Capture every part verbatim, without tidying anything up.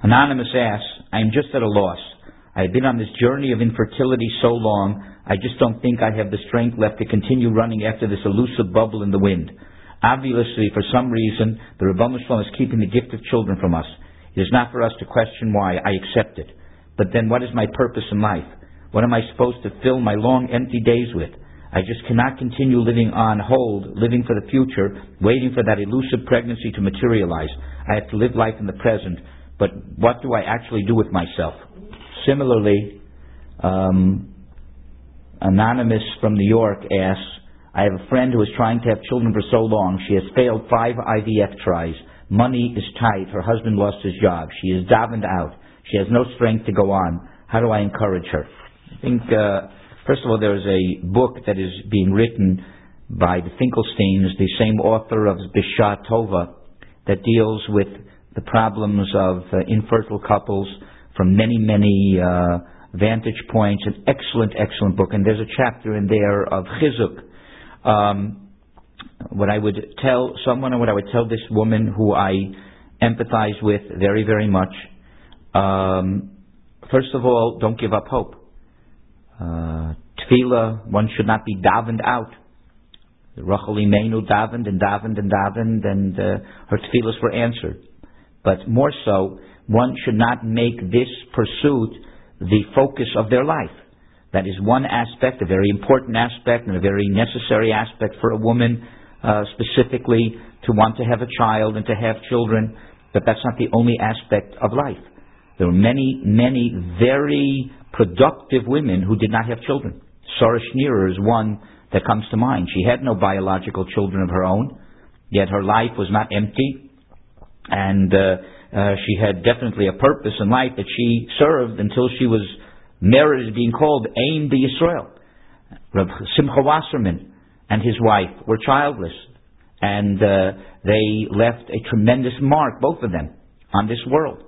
Anonymous asks, I am just at a loss. I have been on this journey of infertility so long, I just don't think I have the strength left to continue running after this elusive bubble in the wind. Obviously, for some reason, the Rebbeinu Shalom is keeping the gift of children from us. It is not for us to question why. I accept it. But then what is my purpose in life? What am I supposed to fill my long, empty days with? I just cannot continue living on hold, living for the future, waiting for that elusive pregnancy to materialize. I have to live life in the present. But what do I actually do with myself? Similarly, um, Anonymous from New York asks, I have a friend who is trying to have children for so long. She has failed five I V F tries. Money is tight. Her husband lost his job. She is davened out. She has no strength to go on. How do I encourage her? I think, uh, first of all, there is a book that is being written by the Finkelsteins, the same author of Bishah Tova, that deals with the problems of uh, infertile couples from many, many uh, vantage points. An excellent, excellent book. And there's a chapter in there of chizuk. Um, what I would tell someone, and what I would tell this woman who I empathize with very, very much, um, first of all, don't give up hope. Uh, tefillah, one should not be davened out. Rachel Imeinu davened and davened and davened, and uh, her tefillahs were answered. But more so, one should not make this pursuit the focus of their life. That is one aspect, a very important aspect, and a very necessary aspect for a woman, uh, specifically to want to have a child and to have children. But that's not the only aspect of life. There were many, many very productive women who did not have children. Sarah Schneerer is one that comes to mind. She had no biological children of her own, yet her life was not empty, and uh, uh, she had definitely a purpose in life that she served until she was merited being called Aim B'Yisrael. Rav Simcha Wasserman and his wife were childless, and uh, they left a tremendous mark, both of them, on this world.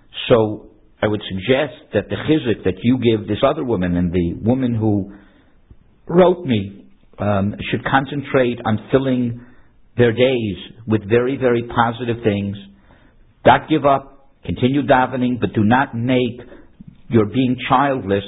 So I would suggest that the chizuk that you give this other woman, and the woman who wrote me, um, should concentrate on filling their days with very, very positive things. Don't give up, continue davening, but do not make your being childless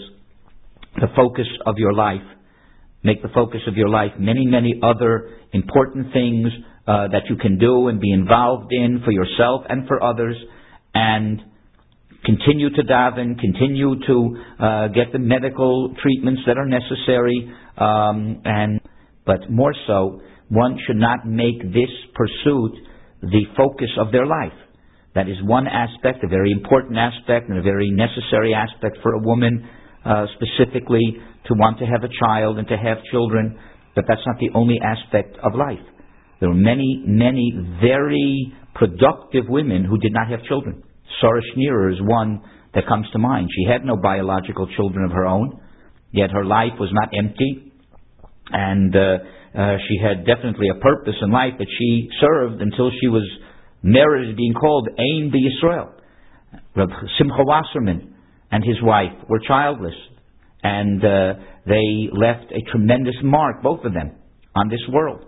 the focus of your life. Make the focus of your life many, many other important things uh, that you can do and be involved in for yourself and for others, and continue to daven, continue to uh, get the medical treatments that are necessary, um, and but more so, one should not make this pursuit the focus of their life. That is one aspect, a very important aspect, and a very necessary aspect for a woman, uh, specifically to want to have a child and to have children. But that's not the only aspect of life. There were many, many very productive women who did not have children. Sarah Schneerer is one that comes to mind. She had no biological children of her own, yet her life was not empty, and uh, uh, she had definitely a purpose in life that she served until she was merited being called Aim B'Yisrael. Rav Simcha Wasserman and his wife were childless, and uh, they left a tremendous mark, both of them, on this world.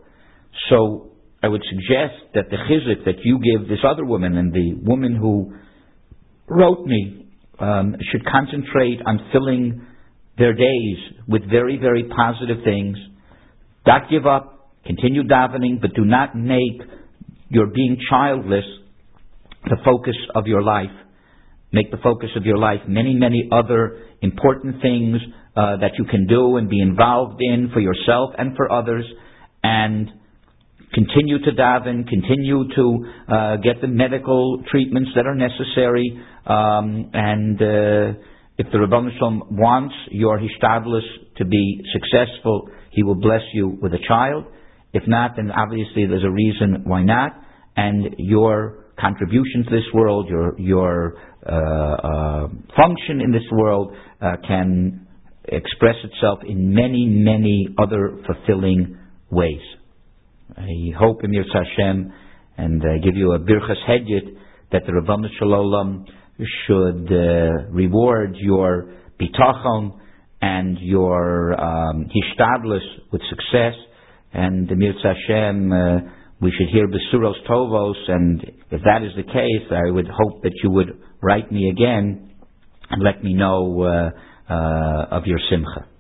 So I would suggest that the chizuk that you give this other woman, and the woman who wrote me, um, should concentrate on filling their days with very, very positive things. Don't give up, continue davening, but do not make your being childless the focus of your life. Make the focus of your life many, many other important things uh, that you can do and be involved in for yourself and for others, and continue to daven, continue to uh, get the medical treatments that are necessary, um, and uh, if the Rebbeinu Shalom wants your hishtadlus to be successful, He will bless you with a child. If not, then obviously there's a reason why not, and your contribution to this world, your your uh, uh, function in this world uh, can express itself in many, many other fulfilling ways. I hope in Yirtzeh Hashem, and uh, give you a birchas hedyet, that the Rebbeinu Shalom should uh, reward your bitachon and your um, hishtadlus with success, and the Yirtzeh Hashem, uh, we should hear Besuros Tovos, and if that is the case, I would hope that you would write me again and let me know uh, uh, of your simcha.